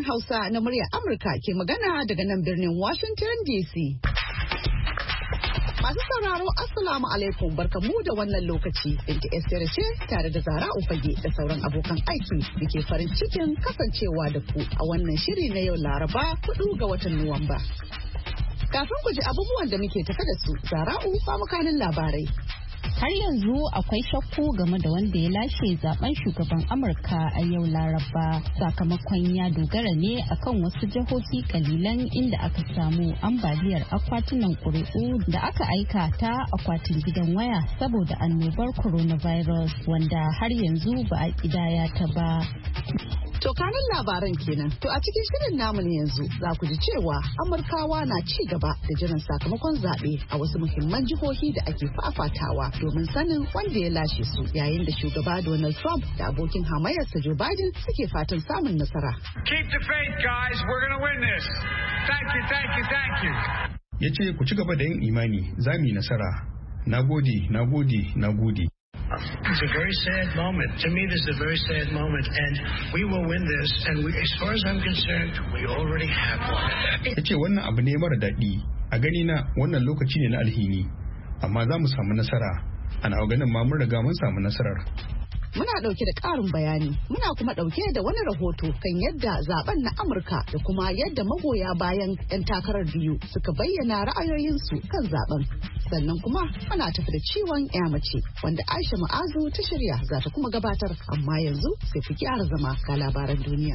Hausa na muryar Amurka ke magana daga nan birnin Washington DC. Masu sauraro Assalamu alaikum barkamu da wannan lokaci. Binta Esther ce tare da Zara Ufage da sauran abokan aiki da ke farin cikin kasancewa da ku a wannan shiri na yau Laraba 4 ga watan Nuwamba. Kafin ku ji abubuwan da muke tafe da su, Zara'u ba mukanin labarai. Har yanzu akwai shakku game da wanda ya lashe zaben shugaban Amurka a yau Laraba, sakamakon ya dogara ne akan wasu jihohi kalilan inda aka samu ambaliyar akwatunan ƙuri'u da aka aika ta akwatin gidan waya saboda annobar coronavirus wanda har yanzu ba a ƙidaya ta ba. To kanin labaran kenan. To a cikin shirin namu ne yanzu za ku ji cewa Amurkawa na ci gaba da jiran sakamakon zaɓe a wasu muhimman jihohi da ake fafatawa domin sanin wanda ya lashe su, yayin da shugaba Donald Trump da abokin hamayyarsa Joe Biden suke fatan samun nasara. Keep the faith, guys. We're going to win this. Thank you, thank you, thank you. Ya ce ku ci gaba da yin imani, za mu yi nasara. Na gode, na gode, na gode. It's a very sad moment. To me, this is a very sad moment, and we will win this. And as far as I'm concerned, we already have won. Ya ce wannan abu ne mara daɗi. A gani na wannan lokaci ne na alhini, amma za mu samu nasara. Ana ganin ma mun riga mun samu nasarar. Muna ɗauke da ƙarin bayani, muna kuma ɗauke da wani rahoto kan yadda zaben na Amurka da kuma yadda magoya bayan 'yan takarar biyu suka bayyana ra'ayoyinsu kan zaben. Sannan kuma muna tafi da ciwon mace wanda Aisha Ma'azu ta shirya za ta kuma gabatar, amma yanzu sai fi gyara zama ga labaran duniya.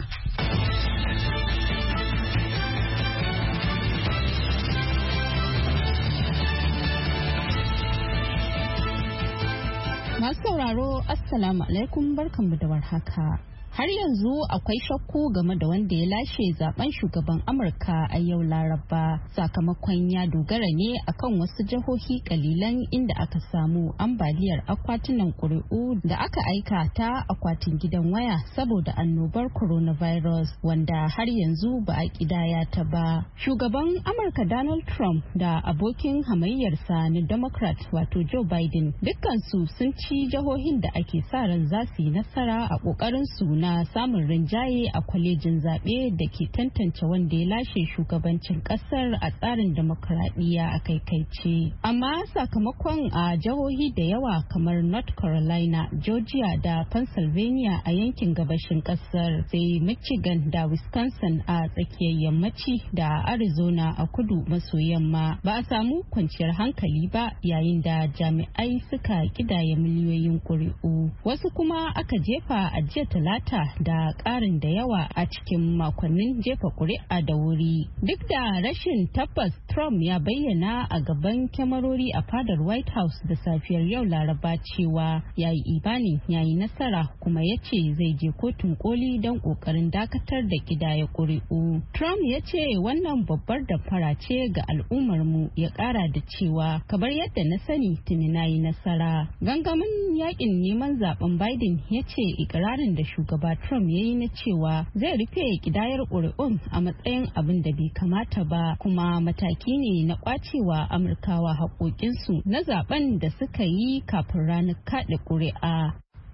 Masu sauraro Assalamu alaikum barkanmu da warhaka. Har yanzu akwai shakku game da wanda ya lashe zaben shugaban Amurka a yau Laraba, sakamakon ya dogara ne akan wasu jihohi kalilan inda aka samu ambaliyar akwatunan ƙuri'u da aka aika ta akwatin gidan waya saboda annobar coronavirus wanda har yanzu ba a ƙidaya ta ba. Shugaban Amurka Donald Trump da abokin hamayyarsa na Democrat wato Joe Biden dukkansu sun ci jihohin da ake sa ran za su yi nasara a ƙoƙarin su na samun rinjaye a kwalejin zaɓe da ke tantance wanda ya lashe shugabancin ƙasar a tsarin demokuraɗiyya a kaikaice. Amma sakamakon a jihohi da yawa kamar North Carolina, Georgia da Pennsylvania a yankin gabashin ƙasar, sai Michigan da Wisconsin a tsakiyar yammaci da Arizona a kudu maso yamma ba a samu kwanciyar hankali ba yayin da jami'ai suka kidaya miliyoyin ƙuri'u. Wasu kuma aka jefa a jiya Talata da ƙarin da yawa a cikin makonnin jefa ƙuri'a da wuri. Duk da rashin tabbas, Trump ya bayyana a gaban kyamarori a fadar White House da safiyar yau Laraba cewa ya yi imanin ya yi nasara, kuma ya ce zai je kotun koli don ƙoƙarin dakatar da ƙidaya ƙuri'u. Trump ya ce wannan babbar damfara ce ga al'ummarmu, ya ƙara da cewa kamar yadda na sani tuni na yi nasara. Gangamin yakin neman zaben Biden ya ce ikirarin da shugaba Trump ya yi na cewa zai rufe kidayar ƙuri'un a matsayin abin da bai kamata ba, kuma mataki ne na kwacewa Amurkawa haƙoƙinsu na zaben da suka yi kafin ranar kaɗa ƙuri'a.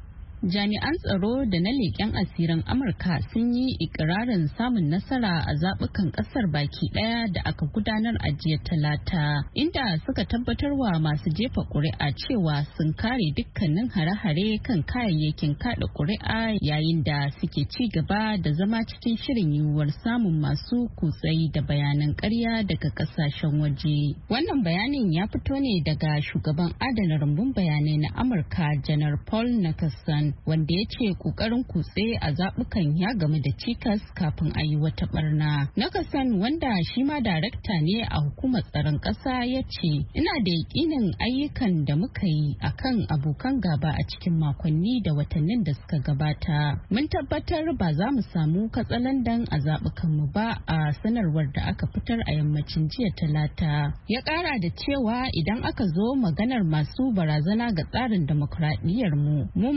Jami'an tsaro da na leƙen asirin Amurka sun yi ikirarin samun nasara a zaɓukan ƙasar baki ɗaya da aka gudanar a jiya Talata, inda suka tabbatarwa masu jefa ƙuri'a cewa sun kare dukkanin hare-hare kan kayayyakin kaɗa ƙuri'a yayin da suke ci gaba da zama cikin shirin yiwuwar samun masu kutsayi da bayanan ƙarya daga ƙasashen waje. Wannan bayanin ya fito ne daga shugaban adana rumbun bayanai na Amurka, Janar Paul Nakasan, wanda ya ce kokarin kutse a zabukan ya gamu da cikas kafin a yi wata barna. Nakasan, wanda shi ma darakta ne a hukumar tsaron ƙasa, ya ce ina da yakinin ayyukan da muka yi akan abokan gaba a cikin makonni da watannin da suka gabata mun tabbatar ba za mu samu katsalandan a zabukan mu ba, a sanarwar da aka fitar a yammacin jiya Talata. Ya ƙara da cewa idan aka zo maganar masu barazana ga tsarin demokradiyyar mu ma a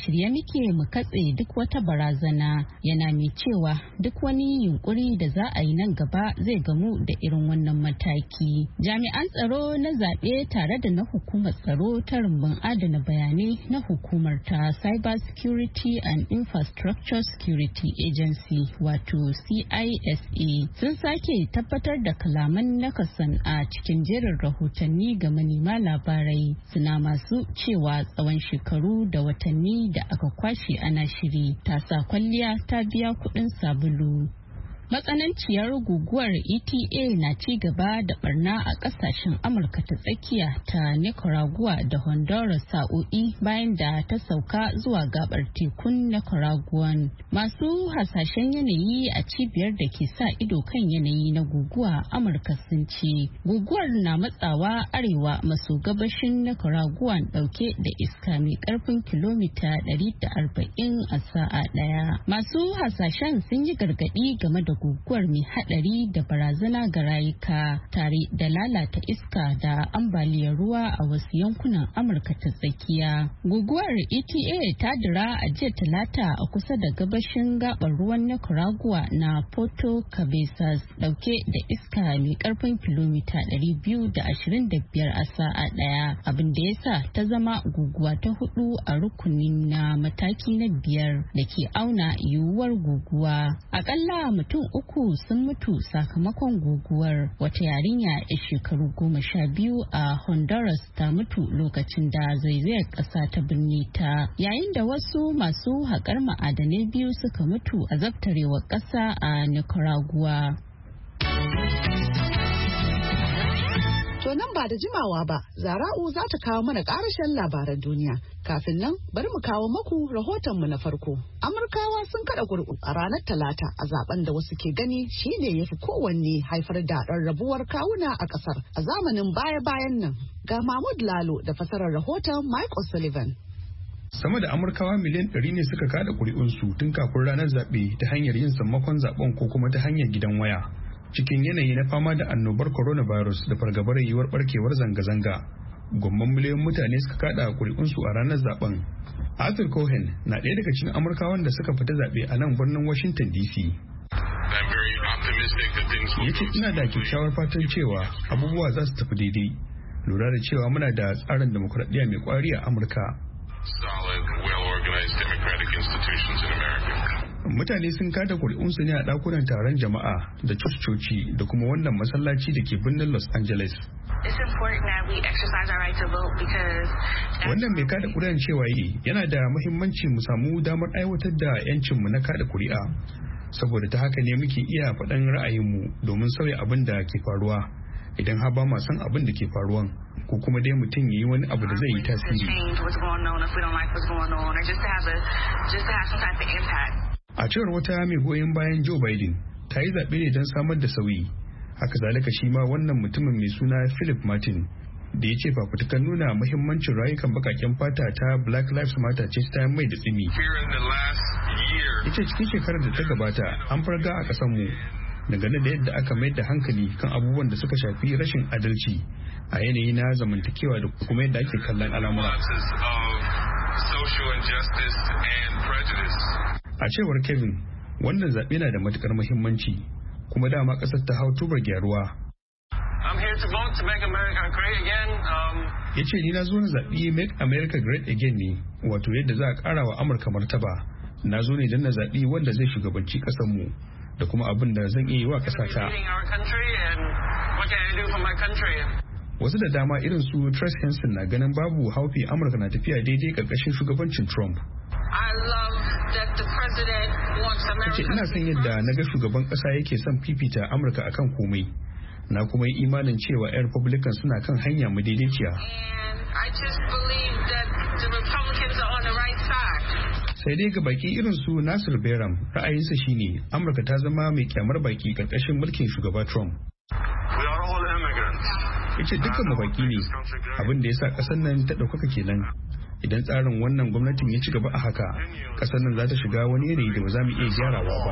shirye muke mu katse duk wata barazana, yana mai cewa duk wani yunkuri da za a yi nan gaba zai gamu da irin wannan mataki. Jami'an tsaro na zaɓe tare da na hukumar tsaro ta rumbun adana bayanai na hukumar ta Cyber Security and Infrastructure Security Agency wato CISA sun sake tabbatar da kalaman nakasan a cikin jerin rahotanni ga manema labarai, suna masu cewa tsawon shekaru da watanni da aka kwashe ana shiri ta sa kwalliya ta biya kuɗin sabulu. Matsananciyar guguwar ETA na ci gaba da barna a kasashen Amurka ta tsakiya ta Nicaragua da Honduras sa'o'i bayan da ta sauka zuwa gabar tekun Nicaraguan. Masu hasashen yanayi a cibiyar da ke sa ido kan yanayi na guguwa Amurka sun ce guguwar na matsawa arewa maso gabashin Nicaraguan dauke da iska mai karfin kilomita 140 a sa'a daya. Masu hasashen sun yi gargadi game da guguwar mai hadari da barazana ga rayuka tare da lalata iska da ambaliyar ruwa a wasu yankunan Amurka ta tsakiya. Guguwar ETA ta dira a jiya Talata a kusa da gabashin gabar ruwan Nicaragua na Puerto Cabezas dauke da iska mai karfin kilomita 225 a sa'a daya, abin da yasa ta zama guguwa ta hudu a rukunin na mataki na 5 da ke auna yiwuwar guguwa. Akalla mutum 3 sun mutu sakamakon guguwar. Wata yarinya ya shekaru 12 a Honduras ta mutu lokacin da zaizayar ƙasa ta binne ta, yayin da wasu masu haƙar ma'adanai 2 suka mutu a zabtarewar ƙasa a Nicaragua. To nan ba da jimawa ba, Zara'u za ta kawo mana ƙarashen labaran duniya. Kafin nan, bari mu kawo maku rahotonmu na farko. Amurkawa sun kada ƙuri'u a ranar Talata a zaben da wasu ke gani shine yafi kowanne haifar da rarrabuwar kawuna a ƙasar a zamanin baya-bayan nan. Ga Mahmud Lalo da fasarar rahoton Mike O'Sullivan. Sama da Amurkawa miliyan 100 ne suka kada ƙuri'unsu tun kafin ranar zaɓe ta hanyar yin sammakon zaben ko kuma ta hanyar gidan waya. Cikin yanayi na fama da annobar coronavirus da fargabar yiwuwar barkewar zanga-zanga, gwamman miliyoyin mutane suka kada kuri'unsu a ranar zaben. Arthur Cohen na ɗaya daga cikin Amurkawan da suka fita zaɓe a nan birnin Washington DC. Ya ce ina da kyakkyawar fatan cewa abubuwa za su tafi daidai, lura da cewa muna da tsarin demokuraɗiyya mai kwari a Amurka. Mutane sun kada kuri'unsu ne a ɗakunan taron jama'a da coci da kuma wannan masallaci da ke birnin Los Angeles. Wannan mai kada kuri'an cewa yana da muhimmanci mu samu damar aiwatar da 'yancinmu na kada kuri'a, saboda ta haka ne muke iya faɗan ra'ayinmu domin sauya abin da ke faruwa idan har ba ma san abin da ke faruwan, ko kuma dai mutum ya yi wani abu da zai yi tasiri. A cewar wata mai goyon bayan Joe Biden, ta yi zaɓe ne don samar da sauyi. Haka zalika shi ma wannan mutumin mai suna Philip Martin da ya ce fafutukan nuna muhimmancin rayukan bakaken fata ta Black Lives Matter ce ta mai da tsimi. Ya ce cikin shekarar da ta gabata an farga a ƙasarmu dangane da yadda aka mai da hankali kan abubuwan da suka shafi rashin adalci a yanayi na zamantakewa da kuma yadda ake kallon al'amura. A cewar Kevin, wannan zaɓe na da matukar muhimmanci, kuma dama ƙasar ta hau tubar gyaruwa. Ya ce ni na zo na zaɓi Make America Great Again ne, wato yadda za a ƙara wa Amurka martaba. Na zo ne don na zaɓi wanda zai shugabanci ƙasarmu da kuma abin da zan iya yi wa ƙasata. Wasu da dama irin su Trace Henson na ganin babu haufi Amurka na tafiya daidai ƙarƙashin shugabancin Trump. Ce ina son yadda na ga shugaban ƙasa yake son fifita Amurka akan komai, na kuma yi imanin cewa 'yan Republican suna kan hanya madaidaiciya. Sai dai ga baki irin su Nasir Behram ra'ayinsa shine Amurka ta zama mai kyamar baki ƙarƙashin mulkin shugaba Trump. Yace dukkan mu baki ne, abin da yasa ƙasar nan ta ɗaukaka kenan. Idan tsarin wannan gwamnatin ya ci gaba a haka, ƙasar nan za ta shiga wani yanayi da ba za mu iya gyarawa ba.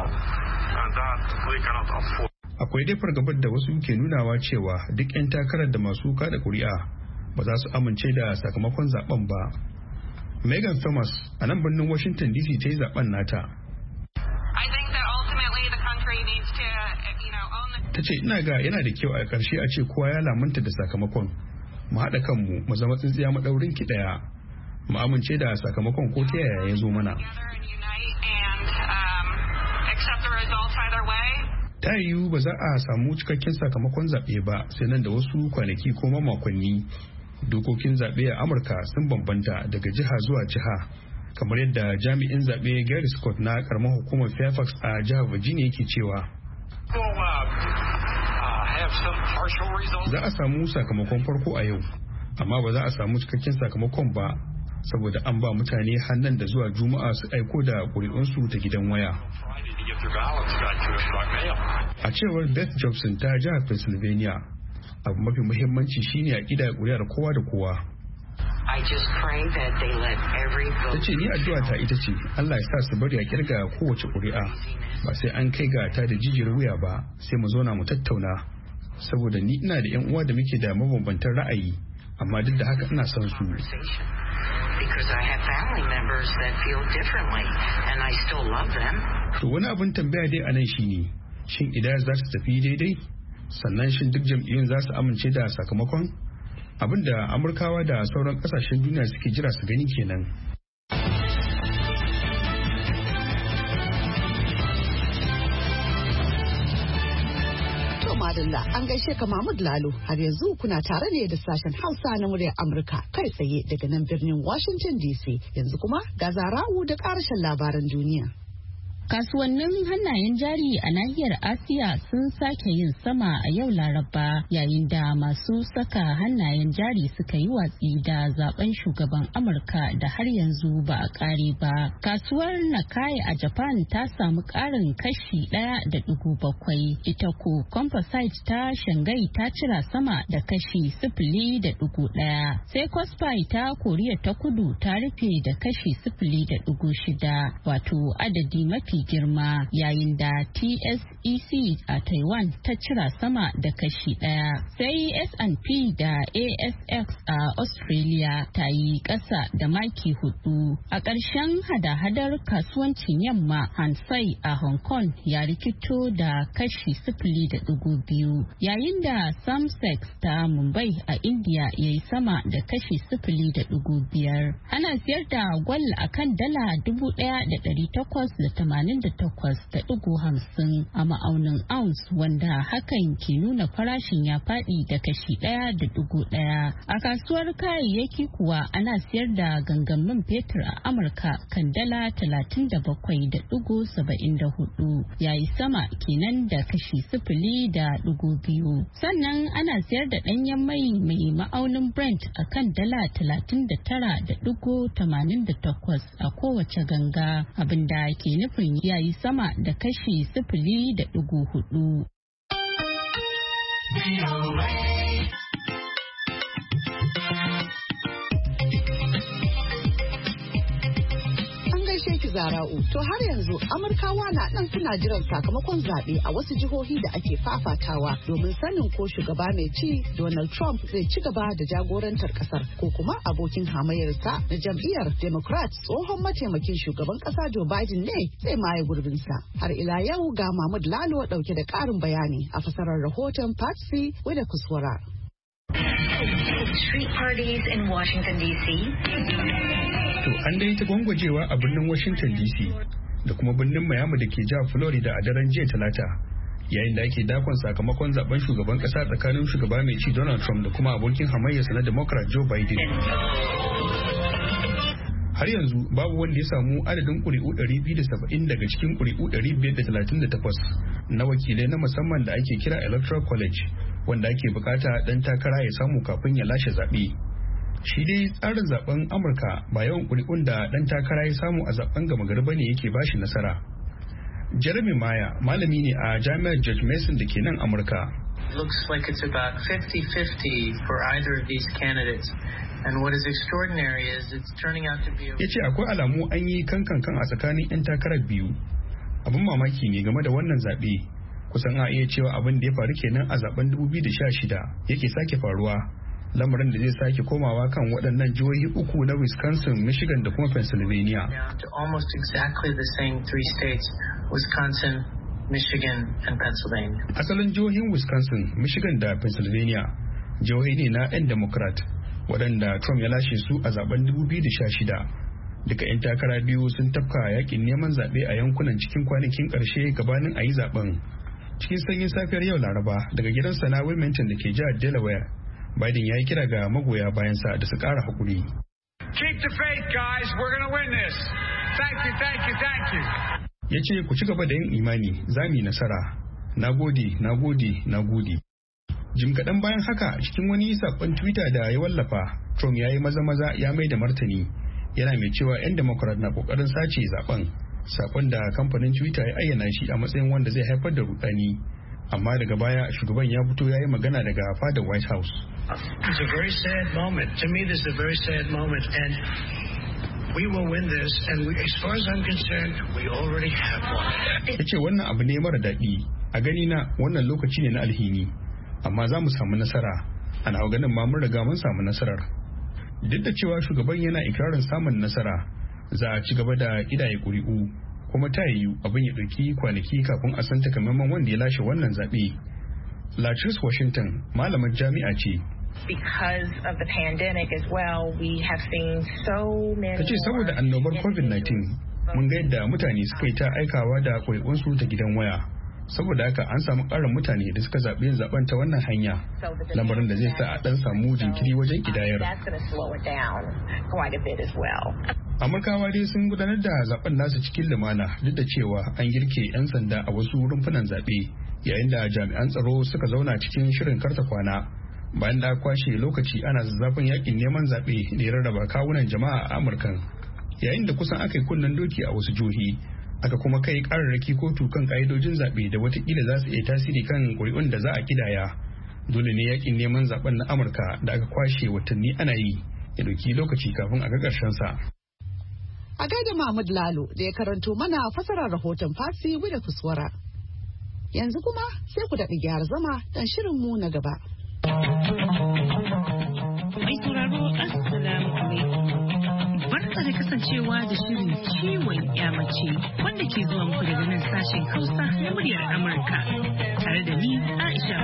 Akwai dai fargabar da wasu ke nunawa cewa duk 'yan takarar da masu kada kuri'a ba za su amince da sakamakon zaben ba. Megan Thomas a nan birnin Washington DC ta yi zaben nata. Ta ce ina ga yana da kyau a ƙarshe a ce kowa ya lamunta da sakamakon. Mu haɗa kanmu mu zama tsintsiya maɗaurin ki ɗaya. Mu amince da sakamakon ko ta yaya ya zo mana. Ta yiwu ba za a samu cikakken sakamakon zaɓe ba sai nan da wasu kwanaki ko makonni. Dokokin zaɓe a Amurka sun bambanta daga jiha zuwa jiha, kamar yadda jami'in zaɓe Gary Scott na karamar hukumar Fairfax a jihar Virginia yake cewa. Za a samu sakamakon farko a yau, amma ba za a samu cikakken sakamakon ba saboda an ba mutane hannun da zuwa Juma'a su aiko da ƙuri'unsu ta gidan waya. A cewar Beth Jobson ta jihar Pennsylvania, abu mafi muhimmanci shine a ƙidaya ƙuri'ar kowa da kowa. Ta ce ni addu'a ta ita ce Allah ya sa su bari a kirga kowace ƙuri'a ba sai an kai ga ta da jijiyar wuya ba, sai mu zauna mu tattauna, saboda ni ina da 'yan uwa da muke da mabambantan ra'ayi amma duk da haka ina son su. To wani abin tambaya dai a nan shine, shin idan za ta tafi daidai? Sannan shin duk jam'iyyun za su amince da sakamakon? Abin da Amurkawa da sauran kasashen duniya suke jira su gani kenan. Madalla an gaishe ka Mahmud Lalo, har yanzu kuna tare ne da sashen Hausa na muryar Amurka kai tsaye daga nan birnin Washington DC. Yanzu kuma ga Zara'u da karashen labaran duniya. Kasuwannin hannayen jari a nahiyar Asiya sun sake yin sama a yau Laraba yayin da masu saka hannayen jari suka yi watsi da zaben shugaban Amurka da har yanzu ba a kare ba. Kasuwar Nikkei a Japan ta samu karin kashi 1.7. Ita ko Composite ta Shanghai ta cira sama da kashi 0.1. Sai Kospi ta Koriya ta Kudu ta rufe da kashi 0.6, wato adadi mafi girma, yayin da TSEC a Taiwan ta cira sama da kashi 1. Sai S&P da ASX a Australia ta yi ƙasa da maki 4. A ƙarshen hada-hadar kasuwancin yamma, Hansai a Hong Kong ya rikito da kashi 0.2, yayin da Samsex ta Mumbai a India ya yi sama da kashi 0.5. Ana siyar da gwal a kan dala 1,888.50 a ma'aunin ounce, wanda hakan ke nuna farashin ya faɗi da kashi 1.1. A kasuwar kayayyaki kuwa ana siyar da gangamin fetur a Amurka kan dala 37.74, yayi sama kenan da kashi 0.2. Sannan ana siyar da ɗanyen mai ma'aunin Brent a kan dala 39.88 a kowace ganga, abinda ke nufin yayi sama da kashi 0.4. Zara'u. To har yanzu Amurkawa na nan suna jiran sakamakon zaɓe a wasu jihohi da ake fafatawa domin sanin ko shugaba mai ci Donald Trump zai ci gaba da jagorantar kasar ko kuma abokin hamayyarsa na jam'iyyar Democrat tsohon mataimakin shugaban kasa Joe Biden ne zai maye gurbinsa. Har ila yau ga Mahmud Lalo dauke da ƙarin bayani a fasarar rahoton Patsy Wida Kuswara. Street parties in Washington DC. To an dai ta gwangwajewa a birnin Washington DC da kuma birnin Miami da ke jihar Florida a daren jiya Talata, yayin da ake dakon sakamakon zaben shugaban kasa tsakanin shugaba mai ci Donald Trump da kuma abokin hamayyarsa na Democrat Joe Biden. Har yanzu babu wanda ya samu adadin ƙuri'u 270 daga cikin ƙuri'u 538 na wakilai na musamman da ake kira Electoral College, wanda ake bukata dan takara ya samu kafin ya lashe zaɓe. Shi dai tsarin zaben Amurka ba yawan ƙuri'un da dan takara ya samu a zaben gama gari bane yake bashi nasara. Jeremy Maya malami ne a jami'ar George Mason da ke nan Amurka. Looks like it's about 50-50 for either of these candidates. And what is extraordinary is it's turning out to be Ya ce akwai alamu an yi kankan a tsakanin 'yan takarar biyu. Abin mamaki ne game da wannan zaɓe. Kusan a iya cewa abin da ya faru kenan a zaben 2016 yake sake faruwa. lamarin da zai sake komawa kan waɗannan jihohi uku na Wisconsin, Michigan da kuma Pennsylvania. To almost exactly the same three states, Wisconsin, Michigan, and Pennsylvania. Asalin jihohin Wisconsin, Michigan da Pennsylvania jihohi ne na 'yan Democrat waɗanda Trump ya lashe su a zaben 2016. Duka 'yan takara biyu sun tafka yakin neman zaɓe a yankunan cikin kwanakin ƙarshe gabanin a yi zaben. Cikin sanyin safiyar yau Laraba daga gidansa na Wilmington da ke jihar Delaware, Biden ya yi kira ga magoya bayansa da su ƙara haƙuri. Keep the faith, guys. We're going to win this. Thank you, thank you, thank you. Ya ce ku ci gaba da yin imani, za mu yi nasara. Na gode, na gode, na gode. Jim kaɗan bayan haka cikin wani saƙon Twitter da ya wallafa, Trump ya yi maza-maza ya mai da martani. Yana mai cewa 'yan Democrat na ƙoƙarin sace zaben. Saƙon da kamfanin Twitter ya ayyana shi a matsayin wanda zai haifar da rudani. Amma daga baya shugaban ya fito ya yi magana daga fadar White House. It's a very sad moment. To me, this is a very sad moment. And we will win this. And as far as I'm concerned, we already have won. Ya ce wannan abu ne mara daɗi. A gani na wannan lokaci ne na alhini. Amma za mu samu nasara. Ana ganin ma mun riga mun samu nasarar. Duk da cewa shugaban yana ikirarin samun nasara, za a ci gaba da ƙidaya ƙuri'u. Kuma ta yiwu abin ya ɗauki kwanaki kafin a san takamaiman wanda ya lashe wannan zaɓe. Latrice Washington malamar jami'a ce. Because of the pandemic as well, we have seen so many. Ta ce saboda annobar COVID-19 mun ga yadda mutane suka yi ta aikawa da ƙuri'unsu ta gidan waya. Saboda haka an samu ƙarin mutane da suka zaɓi yin zaɓen ta wannan hanya, lamarin da zai sa a ɗan samu jinkiri wajen ƙidayar. Amurkawa dai sun gudanar da zaɓen nasu cikin lumana duk da cewa an girke 'yan sanda a wasu rumfunan zaɓe yayin da jami'an tsaro suka zauna cikin shirin karta kwana bayan da kwashe lokaci ana zazzafin yakin neman zaɓe da ya rarraba kawunan jama'a a Amurkan. Yayin da kusan aka yi kunnen doki a wasu jihohi, aka kuma kai kararraki kotu kan ka'idojin zaɓe da watakila za su iya tasiri kan ƙuri'un da za a kidaya. Dole ne yakin neman zaɓen na Amurka da aka kwashe watanni ana yi ya ɗauki lokaci kafin a ga ƙarshen sa. A gaida Mahmud Lalo da ya karanto mana fasarar rahoton Fasi Wida Kuswara. Yanzu kuma sai ku daɗi gyara zama dan shirin mu na gaba. Mai sauraro Assalamu alaikum. Barka da kasancewa da shirin ciwon mace wanda ke zuwa muku daga nan sashen Hausa na muryar Amurka tare da ni Aisha.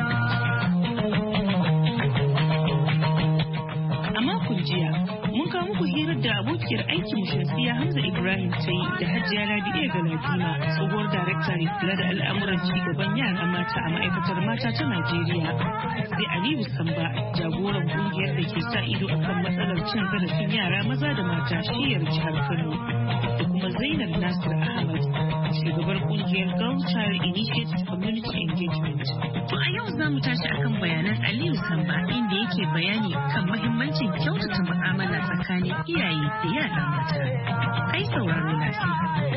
A makon jiya mun kawo muku hirar da abokiyar aikin Shamsiyya Hamza Ibrahim ta yi da Hajiya Rabi'a Galadima, tsohuwar darakta ne kula da al'amuran cigaban yara mata a ma'aikatar mata ta Najeriya. Sai Aliyu Samba, jagoran kungiyar da ke sa ido akan matsalar cin zarafin yara maza da mata shiyar jihar Kano, da kuma Zainab Nasir Ahmad, shugabar kungiyar Girl Child Initiative Community Engagement. To a yau za mu tashi akan bayanan Aliyu Samba inda yake bayani kan mahimmancin kyautata mu'amala tsakanin iyaye da yara mata. Ai sauraro lafiya.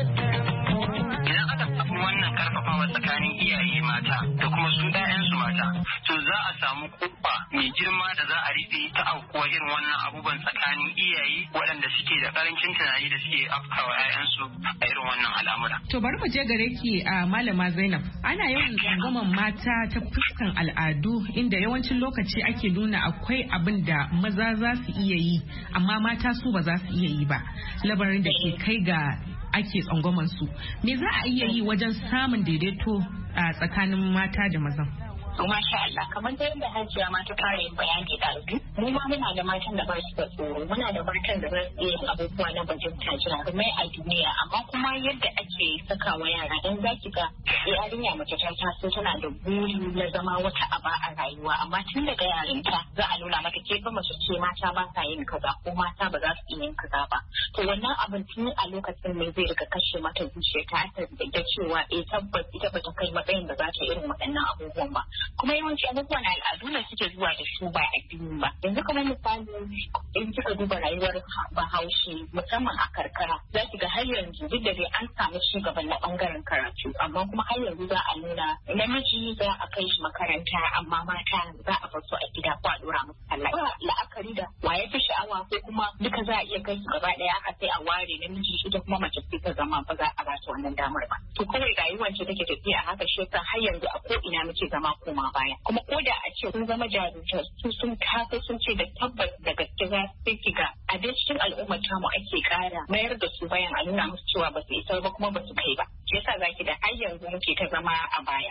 Idan aka samu wannan karfafawa tsakanin iyaye mata da kuma su ɗayansu mata, to za a samu kofa mai girma da za a rufe ta aukuwa irin wannan abubuwan tsakanin iyaye waɗanda suke da ƙarancin tunani da suke afkawa 'ya'yansu a irin wannan al'amura. To bari mu je gare ki a Malama Zainab. Ana yawan tsangwaman mata ta fuskan al'adu inda yawancin lokaci ake nuna akwai abin da maza za su iya yi amma mata su ba za su iya yi ba. Labarin da ke kai ga ake tsangwaman su. Me za a iya yi wajen samun daidaito a tsakanin mata da mazan? To masha Allah, kamar da yadda Hajiya ma ta fara yin bayani da albi, mu ma muna da matan da ba su da tsoro, muna da matan da ba su iya yin abubuwa na bajinta jarumai a duniya, amma kuma yadda ake saka wa yara dan za ki ga yarinya mace ta taso tana da buri na zama wata aba a rayuwa, amma tun daga yarinta za a nuna mata ke fa mace ce mata ba sa yin kaza ko mata ba za su iya yin kaza ba. To wannan abin tun a lokacin ne zai riga kashe mata zuciya ta da cewa tabbas ita ba ta kai matsayin da za ta irin waɗannan abubuwan ba. Kuma yawanci abubuwan al'adu ne suke zuwa da su ba addini ba. Yanzu kamar misali in kika duba rayuwar Bahaushe musamman a karkara za ki ga har yanzu duk da dai an samu ci gaban na bangaren karatu amma kuma har yanzu za a nuna namiji za a kai shi makaranta amma mata za a bar su a gida ko a dora musu Allah. La'akari da waye fi sha'awa ko kuma duka za a iya kai su gaba daya aka sai a ware namiji ita kuma mace sai ta zama ba za a ba ta wannan damar ba. To kawai rayuwar ce take tafiya a haka shi yasa har yanzu a ko ina muke zama koma baya. Kuma ko da a ce sun zama jarumta su sun tafi sun ce da tabbas da gaske za su kiga a dai cikin al'ummar tamu ake kara mayar da su bayan a nuna musu cewa ba su isa ba kuma ba su kai ba. Shi yasa zaki da har yanzu muke ta zama a baya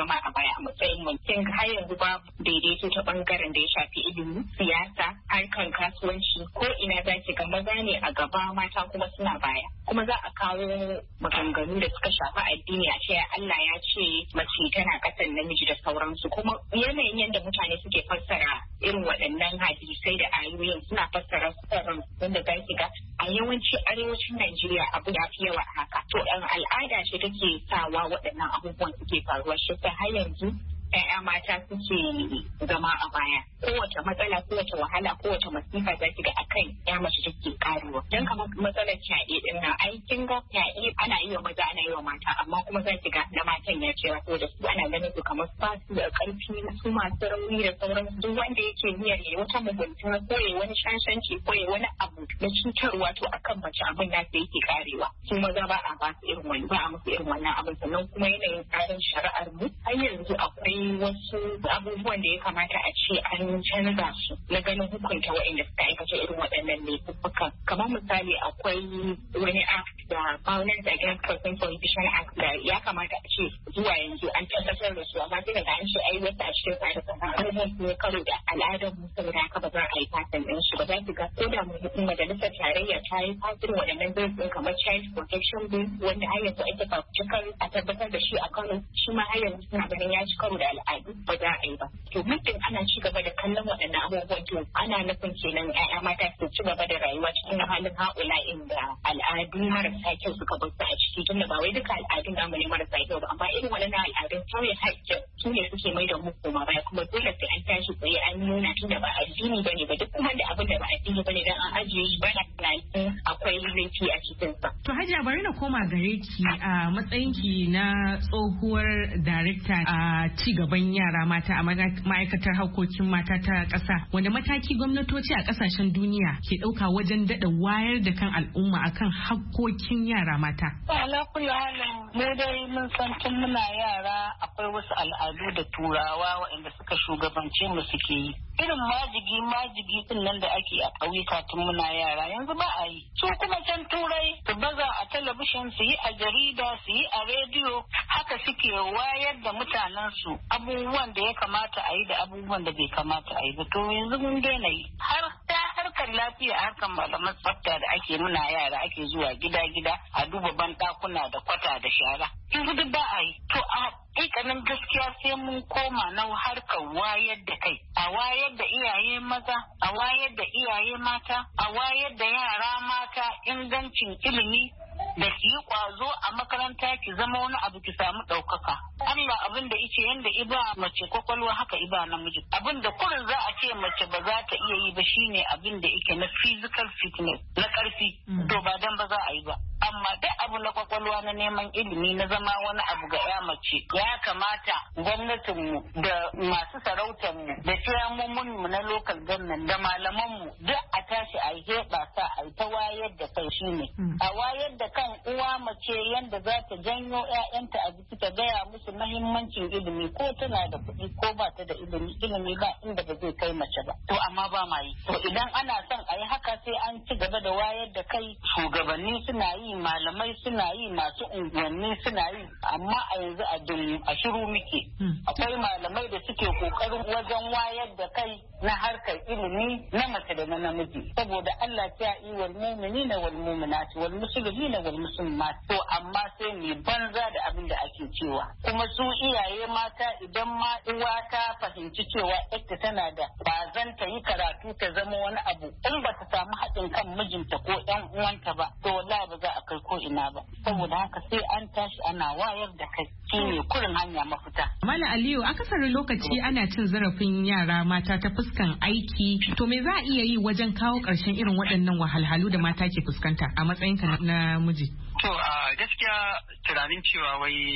a matsayin mun kin har yanzu ba daidaito ta bangaren da ya shafi ilimi, siyasa, harkan kasuwanci ko ina zaki ga maza ne a gaba mata kuma suna baya. Kuma za a kawo maganganu da suka shafi addini a ce Allah ya ce mace tana kasan namiji da sauransu kuma yanayin yadda mutane suke fassara irin waɗannan hadisai da ayoyin suna fassara su wanda za ki ga a yawanci arewacin Najeriya abu da fi yawa haka. To al'ada ce take sawa waɗannan abubuwan suke faruwa shi ta har yanzu 'ya'ya mata suke zama a baya. Kowace matsala, kowace wahala, kowace masifa za ki ga akan ya mace take karuwa. Dan kamar matsalar fyaɗe din nan, ai kin ga fyaɗe ana yi wa maza ana yi wa mata, amma kuma za ki ga na matan ya ce ko da su ana ganin su kamar ba su da ƙarfi, su masu rauni da sauransu. Duk wanda yake niyyar ya wata mugunta ko ya wani shashanci ko ya wani abu na cutarwa to akan mace abin da yake karewa. Su maza ba a ba su irin wani, ba a musu irin wannan abin. Sannan kuma yanayin tsarin shari'ar mu har yanzu akwai wasu abubuwan da ya kamata a ce an canza su na ganin hukunta waɗanda suka aikata irin waɗannan laifukan. Kamar misali akwai wani act da Violence Against Person Prohibition Act da ya kamata a ce zuwa yanzu an tabbatar da su, amma sai daga an ce ai wasu a cikin tsare-tsaren abubuwan su ne karo da al'adar mu saboda haka ba za a yi fasin ɗin shi ba. Za ki ga ko da majalisar tarayya ta yi fasin waɗannan zai kamar Child Protection Bill wanda har yanzu ake fafutukar a tabbatar da shi a Kano, shi ma har yanzu suna ganin ya ci karo da al'adu ba za a yi ba. To muddin ana ci gaba da kallon waɗannan abubuwan to ana nufin kenan 'ya'ya mata su ci gaba da rayuwa cikin halin haƙula inda al'adu marasa kyau suka bar su a ciki, tunda ba wai duka al'adun namu ne marasa kyau ba, amma irin waɗannan al'adun sauya haƙƙin su ne suke mai da mu koma baya, kuma dole sai an tashi tsaye an nuna tunda ba addini bane ba, duk kuma da abin da ba addini bane dan an ajiye shi bana tunanin akwai laifi a cikin sa. To Hajiya bari na koma gare ki a matsayinki na tsohuwar darekta a ci gaban yara mata a ma'aikatar harkokin mata ta ƙasa, wanda mataki gwamnatoci a ƙasashen duniya ke ɗauka wajen daɗa wayar da kan al'umma akan hakkokin yara mata? Ala kulli halin mu dai mun san tun muna yara akwai wasu al'adu da turawa waɗanda suka shugabance mu suke yi. Irin majigi din nan da ake a ƙauyuka tun muna yara yanzu ba a yi. Su kuma can turai su baza a talabishin, su yi a jarida, su yi a rediyo, haka suke wayar da mutanen su abubuwan da ya kamata a yi da abubuwan da bai kamata a yi ba. To yanzu mun daina yi. Harkar lafiya, harkar malaman tsafta da ake muna yara ake zuwa gida-gida a duba banɗakuna da kwata da shara. Yanzu duk ba a yi. To a hakikanin gaskiya sai mun koma na harkar wayar da kai, a wayar da iyaye maza, a wayar da iyaye mata, a wayar da yara mata ingancin ilimi da ki yi kwazo a makaranta ki zama wani abu ki samu ɗaukaka. Allah abin da ice yanda iba mace kwakwalwa haka iba namiji. Abin da kurin za a ce mace ba za ta iya yi ba shine abin da ike na physical fitness na ƙarfi. To ba dan ba za a yi ba. Amma duk abu na kwakwalwa na neman ilimi na zama wani abu ga ya mace ya kamata gwamnatinmu da masu sarautarmu da ciyamominmu na local government da malamanmu duk a tashi a yi heɓa sa a yi ta wayar da kai shine. A wayar da kan uwa mace yanda za ta janyo 'ya'yanta a jiki ta gaya musu mahimmancin ilimi, ko tana da kuɗi ko ba ta da ilimi ba inda ba zai kai mace ba. To amma ba ma yi. To idan ana son a yi haka sai an ci gaba da wayar da kai, shugabanni suna yi, malamai suna yi, masu unguwanni suna yi, amma a yanzu a shiru muke. Akwai malamai da suke kokarin wajen wayar da kai na harkar ilimi na mace da na namiji, saboda Allah ta yi wal mu'minina wal mu'minati wal muslimina wal muslimat. To amma sai ne banza da abin da ake cewa, kuma su iyaye mata idan ma uwa ta fahimci cewa ita tana da bazan ta yi karatu ta zama wani abu, in ba ta samu haɗin kan mijinta ko ɗan uwanta ba, to wallahi ba za a kai ko ina ba. Saboda haka sai an tashi ana wayar da kai, shine kurin hanya mafita. Mala Aliyu, akasarin lokaci ana cin zarafin yara mata ta fuskan aiki, to me za a iya yi wajen kawo ƙarshen irin waɗannan wahalhalu da mata ke fuskanta a matsayinka na miji? To a gaskiya tunanin cewa wai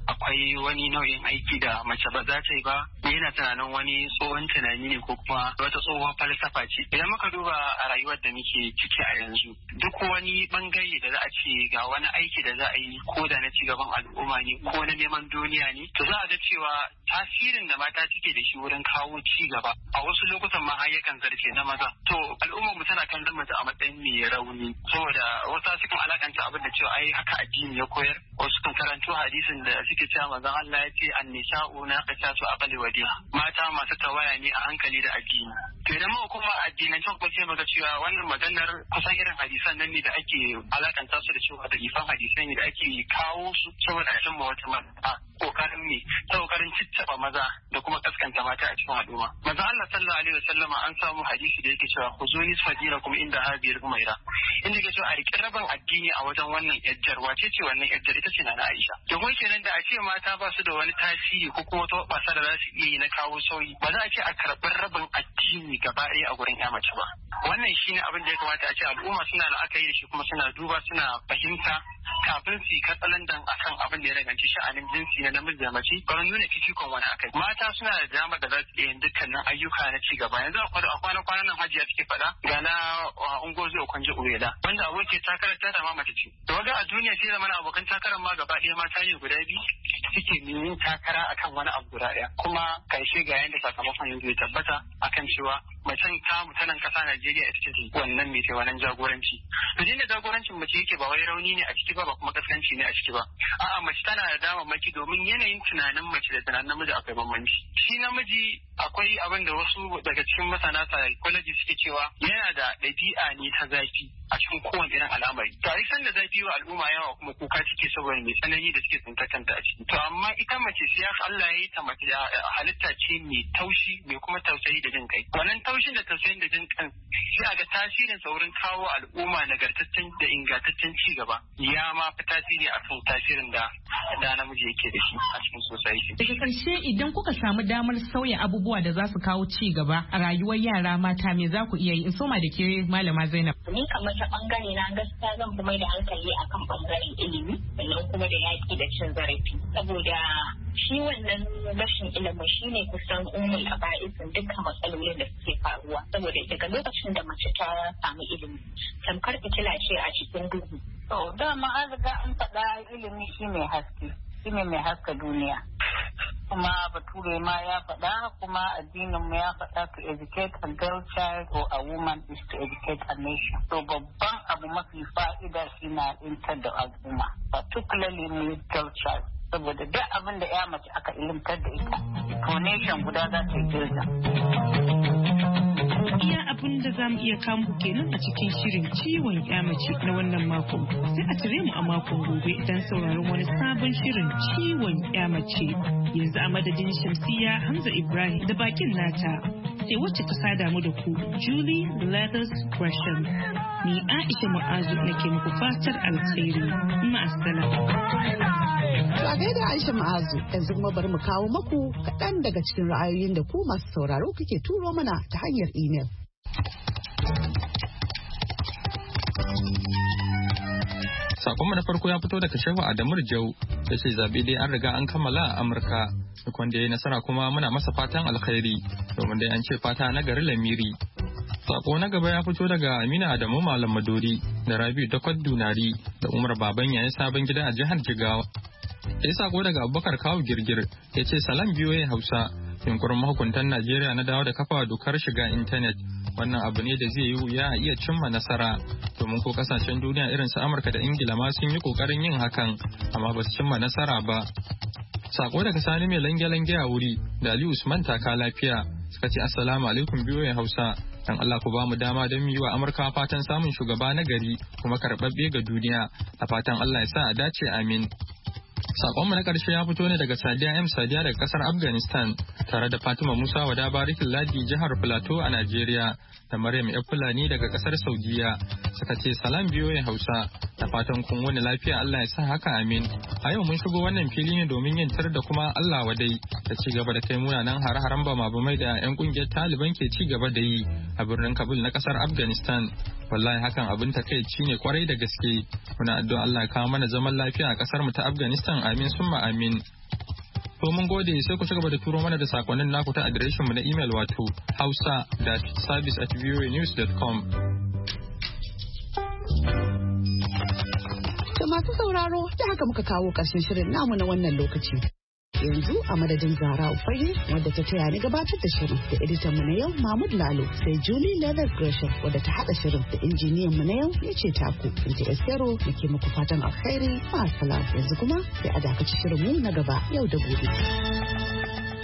akwai wani nau'in aiki da mace ba za ta yi ba, yana tunanin wani tsohon tunani ne ko kuma wata tsohon falsafa ce. Idan muka duba a rayuwar da muke ciki a yanzu, duk wani bangare da za a ce ga wani aiki da za a yi ko da na cigaban al'umma ne ko na neman duniya ne, to za a ga cewa tasirin da mata suke da shi wurin kawo ci gaba a wasu lokutan ma har yakan zarce na maza. To al'ummar mu tana kallon mace a matsayin mai rauni, saboda wasu sukan alakanta abin da cewa ai haka addini ya koyar, wasu kan karanto hadisin da suke cewa manzon Allah ya ce an-nisa'u naqasatu aqli wa din, mata masu tawaya ne a hankali da addini. To idan mu kuma addinan can kuma sai muga cewa wannan maganar kusan irin hadisan nan ne da ake alakanta su da cewa da ifan hadisai ne da ake kawo su saboda a cimma wata mata kokarin ne ta kokarin ciccaba maza da kuma kaskanta mata a cikin al'umma. Manzo Allah sallallahu alaihi wasallam an samu hadisi da yake cewa khuzuni fadila kuma inda habiyar umaira, inda yake cewa a riƙe rabin addini a wajen wannan yajjar. Wace ce wannan yajjar? Ita ce na Aisha. Da kuma kenan da a ce mata ba su da wani tasiri ko kuma wata basa da za su iya yi na kawo sauyi, ba za a ce a karɓar rabin addini gaba ɗaya a gurin ya mace ba. Wannan shine abin da ya kamata a ce al'umma suna la'akari da shi kuma suna duba suna fahimta kafin su yi katsalandan akan abin da ya danganci sha'anin jinsi na namiji da mace, ba nuna fifikon wani akai. Mata suna da dama da za su iya yin dukkanin ayyuka na ci gaba. Yanzu a kwana-kwanan nan Hajiya suke faɗa ga na Ungozi Okonjo Iweala, wanda abokin takarar ta ma mace ce. Da waga a duniya sai zama abokan takarar ma gaba ɗaya mata ne guda biyu suke yin takara akan wani abu guda ɗaya. Kuma karshe ga yanda sakamakon yanzu ya tabbata akan cewa macen tamu ta nan ƙasa Najeriya ita ce wannan mai wannan jagoranci. To da jagorancin mace yake ba wai rauni ne a ciki ba kuma kaskanci ne a ciki ba. A'a, mace tana da damammaki domin yanayin tunanin mace da tunanin namiji akwai bambanci. Shi namiji akwai abin da wasu daga cikin masana psychology suke cewa yana da ɗabi'a ne ta zafi a cikin kowane irin al'amari. To a san da zafi wa al'umma yawa kuma kuka suke saboda mai tsanani da suke tsinta kanta a ciki. To amma ita mace sai Allah ya yi ta mace halitta ce mai taushi mai kuma tausayi da jin kai. Wannan taushin da tausayin da jin kan sai a ga tasirin saurin kawo al'umma nagartaccen da ingantaccen ci gaba ya ma fi tasiri a kan tasirin da namiji yake da shi a cikin society. Daga ƙarshe idan kuka samu damar sauya abubuwa da za su kawo ci gaba a rayuwar yara mata, me za ku iya yi? In soma da ke Malama Zainab. Ni kamar ta bangare na gaskiya zan kuma da hankali akan bangaren ilimi sannan kuma da yaƙi da cin zarafi, saboda shi wannan rashin ilimi shine kusan ummul aba'isin dukkan matsalolin da suke faruwa, saboda daga lokacin da mace ta samu ilimi tamkar fitila ce a cikin duhu. To dama an riga an faɗa ilimi shine haske, shine mai haska duniya. Kuma Bature ma ya faɗa, kuma addinin mu ya faɗa, to educate a girl child or a woman is to educate a nation. To babban abu mafi fa'ida shi na intar da al'umma, particularly with girl child. Saboda duk abin da ya mace aka ilimtar da ita, to nation guda za ta yi girza. Iya abin da za mu iya kamu kenan a cikin shirin ciwon ya mace na wannan makon. Sai a tare mu a makon gobe don sauraron wani sabon shirin ciwon ya mace. Yanzu a madadin Shamsiya Hamza Ibrahim da bakin nata, sai wacce ta sada mu da ku Julie Leathers Gresham. Ni Aisha Mu'azu nake muku fatar alkhairi. Ma'assalam. To a gaida Aisha Ma'azu, yanzu kuma bari mu kawo maku kaɗan daga cikin ra'ayoyin da ku masu sauraro kuke turo mana ta hanyar imel. Sakonmu na farko ya fito daga Shehu Adamu Jau, ya ce zaɓe dai an riga an kammala a Amurka, duk wanda ya yi nasara kuma muna masa fatan alkhairi, domin dai an ce fata na gari lamiri. Sako na gaba ya fito daga Amina Adamu Malam Madori da Rabiu Dakwad Dunari da Umar Baban yayin sabon gida a jihar Jigawa. Sai sako daga Abubakar Kawu Girgir ya ce salam biyoyi Hausa, yunkurin mahukuntan Najeriya na dawo da kafa dokar shiga intanet. Wannan abu ne da zai yi wuya a iya cimma nasara, domin ko kasashen duniya irin su Amurka da Ingila ma sun yi kokarin yin hakan, amma ba su cimma nasara ba. Sako daga Sani mai lange-lange a wuri da Ali Usman taka lafiya suka ce assalamu alaikum biyoyi Hausa. Dan Allah ku ba mu dama don mu yi wa Amurka fatan samun shugaba na gari kuma karɓaɓɓe ga duniya. A fatan Allah ya sa a dace, amin. Sakonmu na ƙarshe ya fito ne daga Sadiya M. Sadiya daga ƙasar Afghanistan tare da Fatima Musa Wada Barikin Ladi jihar Plateau a Najeriya da Maryam Yar Fulani daga ƙasar Saudiya. Suka ce salam biyoyin Hausa, da fatan kun wani lafiya, Allah ya sa haka, amin. A yau mun shigo wannan fili ne domin yin tar da kuma Allah wadai da ci gaba da kai munanan hare-haren bama-bamai da 'yan ƙungiyar Taliban ke ci gaba da yi a birnin Kabul na ƙasar Afghanistan. Wallahi hakan abin takaici ne kwarai da gaske. Muna addu'a Allah ya kawo mana zaman lafiya a ƙasar mu ta Afghanistan, amin summa amin. To mun gode sai ku ci gaba da turo mana da sakonnin naku ta adireshinmu na email wato hausa.service@voanews.com. Da masu sauraro da haka muka kawo ƙarshen shirin namu na wannan lokaci. Yanzu a madadin Zara Ufage wadda ta taya ni gabatar da shirin da editan mu na yau Mahmud Lalo sai Julie Leather Gresham wadda ta hada shirin da injiniyan mu na yau ya ce taku Inji Estero nake muku fatan alkhairi ma yanzu kuma sai a dakaci shirin mu na gaba yau da gobe.